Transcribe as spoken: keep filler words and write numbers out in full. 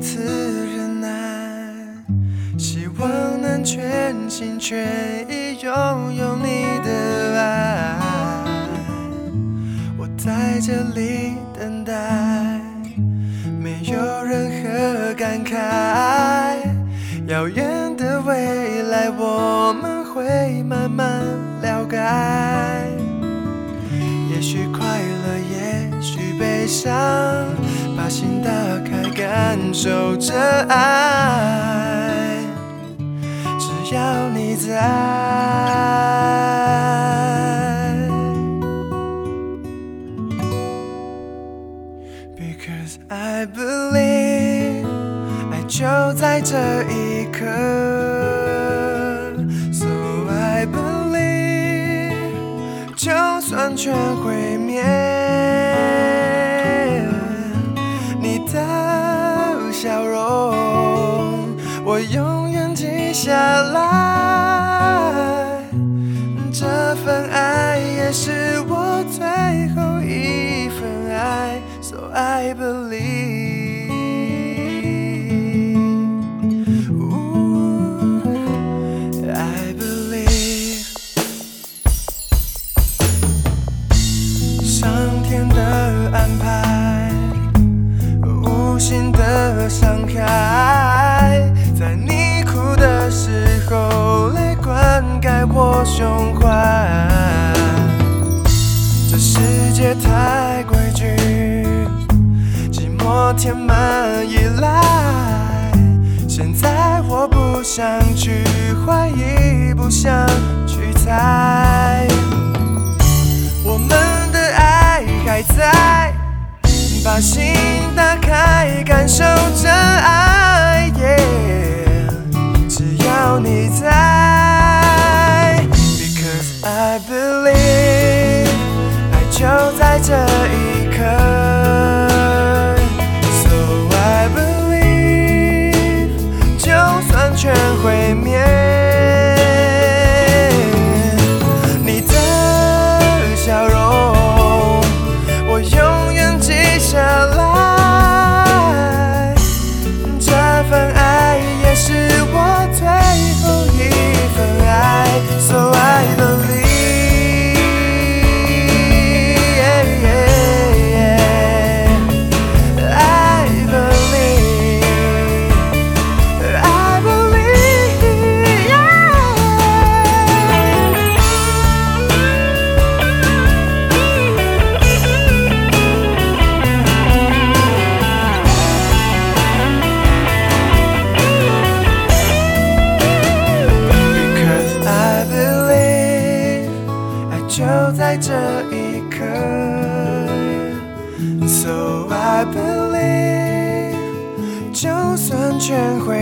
此忍耐，希望能全心全意拥有你的爱。我在这里等待，没有任何感慨，遥远的未来我们会慢慢了解。也许快乐，也许悲伤，把心打开，感受这爱，只要你在。Because I believe， 爱就在这一刻。So I believe， 就算全毁灭，你的笑容我永远记下来。这份爱也是我最后一份爱。So I believe， ooh, I believe。 上天的安排，无形的伤害，在你哭的时候，泪灌溉我胸怀。这世界太规矩，我填满依赖，现在我不想去怀疑，不想去猜，我们的爱还在，把心打开，感受这爱， yeah， 只要你在。 Because I believe， 爱就在这一刻。全毁灭，你的笑容我永远记下来。这份爱也是我最后一份爱。 So I believe， yeah, yeah, yeah. I believe， I believe。 就在这一刻 ，So I believe， 就算全毁